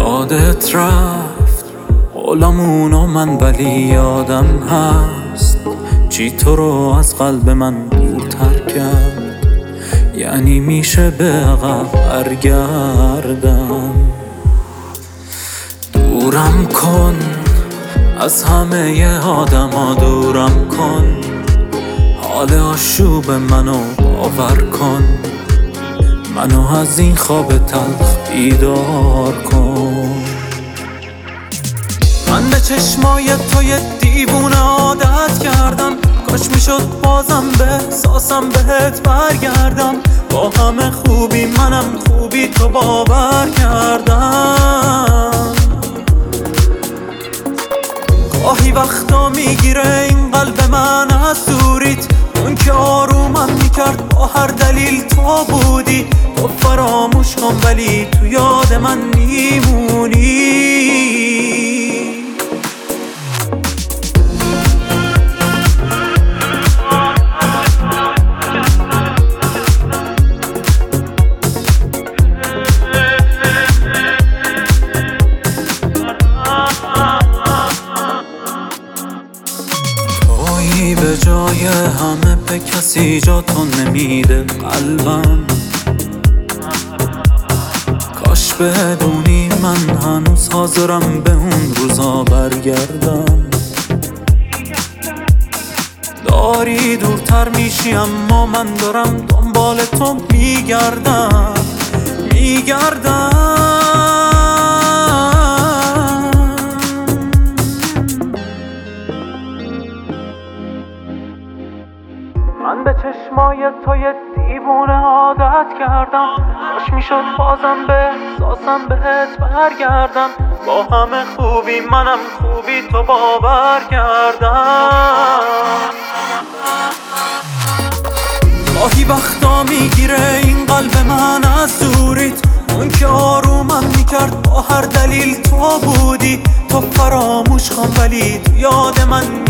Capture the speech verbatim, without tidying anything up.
یادت رفت قولمون و من، ولی یادم هست چی تو رو از قلب من دورتر کرد. یعنی میشه به عقب برگردم؟ دورم کن از همه آدم ها، دورم کن حال آشوب منو باور کن، منو از این خواب تلخ بیدار کن. من به چشمای توی دیوونه عادت کردم، کاش میشد بازم به احساسم بهت برگردم. با همه خوبی منم خوبی تو باور کردم. گاهی وقتا میگیره این قلب من از دوریت، اون که آرومم میکرد با هر دلیل تو بودی. تو فراموش کن ولی تو یاد من میمونی. تویی به جای همه به کسی جا تو نمیده قلبم. کاش بدونی من هنوز حاضرم به اون روزا برگردم. داری دورتر میشی اما من دارم دنبال تو میگردم میگردم من به چشمای توی دیوونه عادت کردم، کاش میشد بازم به احساسم بهت برگردم. با همه خوبی منم خوبی تو باور کردم. گاهی وقتا میگیره این قلب من از دوریت، اون که آرومم میکرد با هر دلیل تو بودی. تو فراموش کن ولی تو یاد من